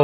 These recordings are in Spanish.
Oh,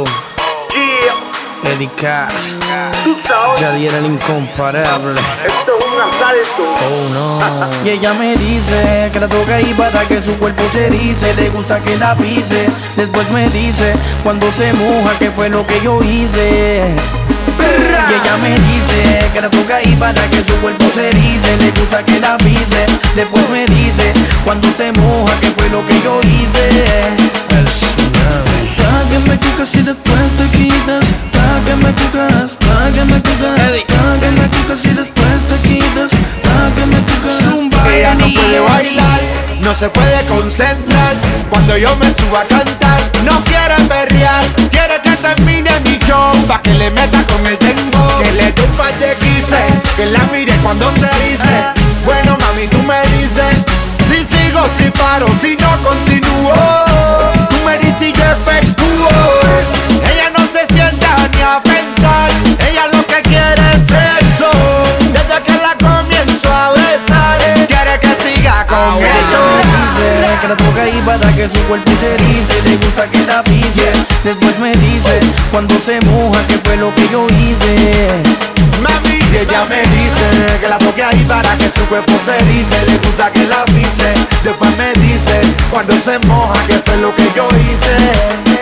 Erika, ya diera el incomparable. Esto es un asalto. Oh no. Y ella me dice que la toca y para que su cuerpo se erice. Le gusta que la pise. Después me dice cuando se moja que fue lo que yo hice. Y ella me dice que la toca y para que su cuerpo se erice. Le gusta que la pise. Después me dice cuando se moja que fue lo que yo hice. El tsunami. Pa' que me cucas y después te quitas. Pa' que me cucas, pa' que me cucas. Pa' que me cucas y después te quitas. Pa' que me cucas. Ella no puede bailar, no se puede concentrar cuando yo me suba a cantar. No quiere perrear, quiere que termine mi show, pa' que le meta con el tembo, que le dé un par de quises, que la mire cuando se dice. Bueno mami, tú me dices si sigo, si paro, si no continúo. Tú me dices y yo efectúo. Ella no se sienta ni a pensar, ella lo que quiere es sexo. Desde que la comienzo a besar, quiere que siga con Ella eso. me dice que la toca y para que su cuerpo se erice. Le gusta que la pise. Después me dice cuando se moja que fue lo que yo hice. Mami, y ella me dice que la toque ahí para que su cuerpo se erice. Le gusta que la pise. Después me dice cuando se moja que fue lo que yo hice.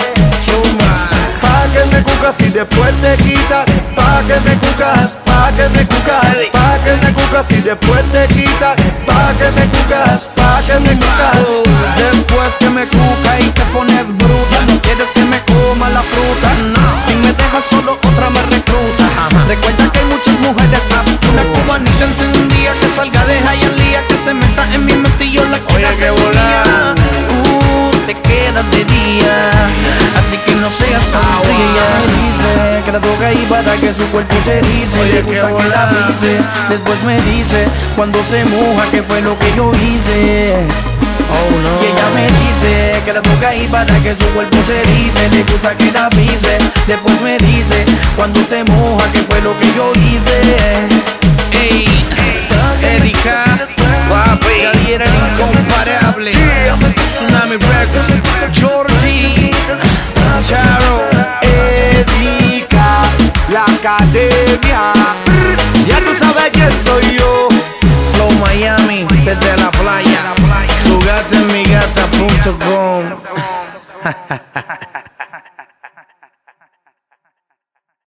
Pa' que me cucas y después te quitas. Pa' que me cucas, pa' que me cucas. Pa' que me cucas y después te quitas. Pa' que me cucas, pa' que me cucas. Después que me cuca y te pones bruta. No quieres que me coma la fruta, no. Si me dejas solo otra me recluta. Recuerda que hay muchas mujeres aptas. Una cubanita encendida que salga de Hialeah, que se meta en mi mente y yo la quiera hacer día. Te quedas de día, así que no seas tan fría. Ella me dice que la toca y para que su cuerpo se erice. Le gusta que la pise. Después me dice cuando se moja que fue lo que yo hice. Oh no. Y ella me dice que la toca y para que su cuerpo se erice. Le gusta que la pise. Después me dice cuando se moja que fue lo que yo hice. Ey, Erika,